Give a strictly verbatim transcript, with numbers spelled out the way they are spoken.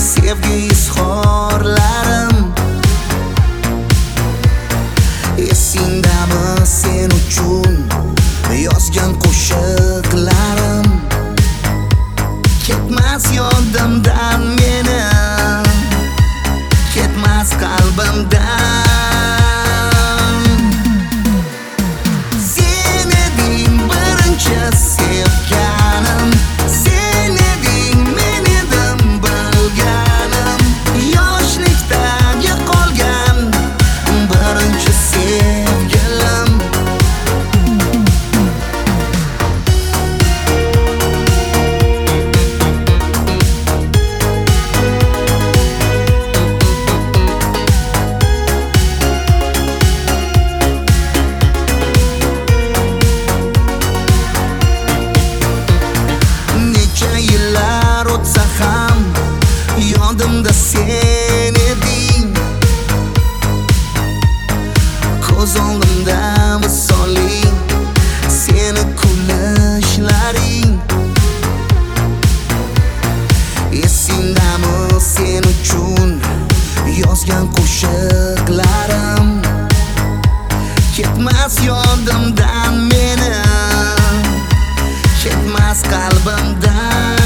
sevgi izhorlarim. Esingdami sen uchun yozgan qo'shiqlarim? Ketmas yodimdan meni, ketmas qalbimdan. Sen eding birinchi sevganim, sen eding men edim bilganim. Yoshlikdagi qolgan birinchi sevgilim. Yillar o'tsa ham yodimda sen eding. Ko'z oldimda misoli seni kulishlaring. Esingdami sen uchun yozgan qo'shiqlarim? Ketmas yodimdan meni, ketmas qalbimdan.